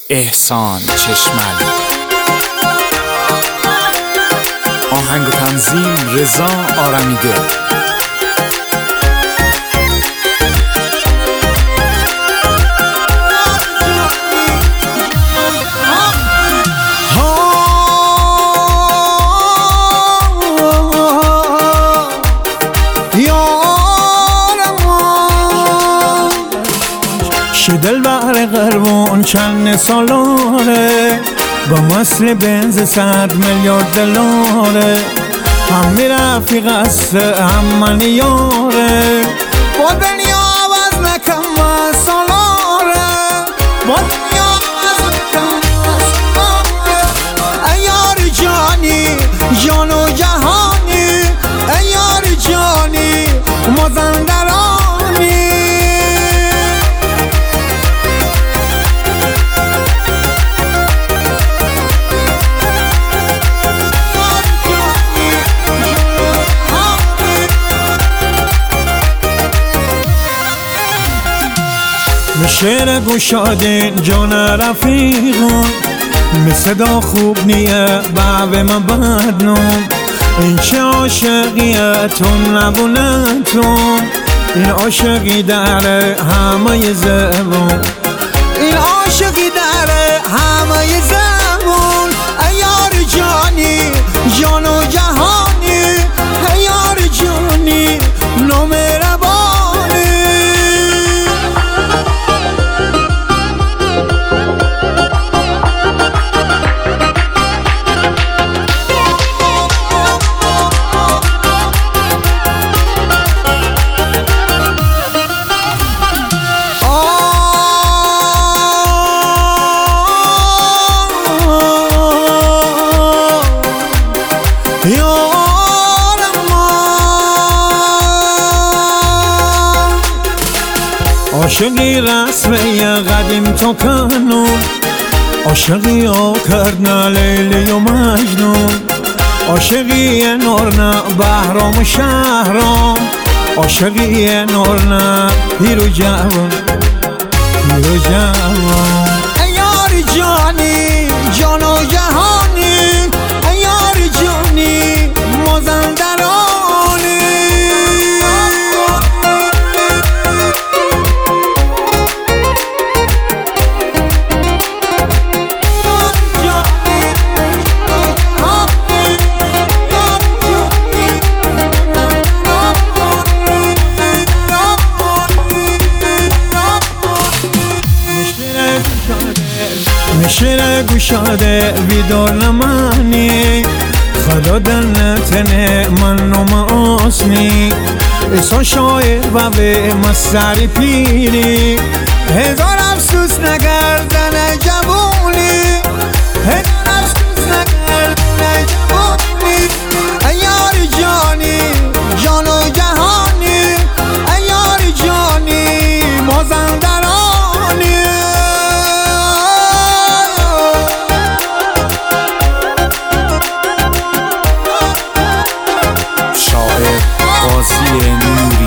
احسان چشمل. آهنگ و تنظیم رضا آرمیده. دلبر قربون چند سالاره با وصل بنز 100 میلیارد دلاره، هم رفیق است هم من یاره، با دنیا عوض نکم و سالاره، با دنیا عوض نکم و سالاره. ای یار جانی جان و جهانی، ای یار جانی مازندرانی. شعر گشاده جان رفیقم، صدا خوب نیه به من بدنم. این چه عاشقیه تو نبونه تو، این عاشقی در همه زبون، این عاشقی در همه زبون. ای یار جانی جان و جهانی، ای یار جانی نامهربانی. عاشقی رسمه قدیم تو کنون، عاشقی ها کردن لیلی و مجنون، عاشقی نورنا بهرام شهرام، عاشقی نورنا پیرو جوان پیرو جوان. ای یار جانی جان و جهانی، ای یار جانی مازندرانی. شعر گشاده بیدار نمانی، خدا در نتنه من نوم آسنی. ایسان شاعر و به مسری پیری، هزار افسوس نگردن جوونی، هزار افسوس نگردن جوونی. ای یار جانی جان و جهانی، ای یار جانی مازندرانی. قاضی نوری.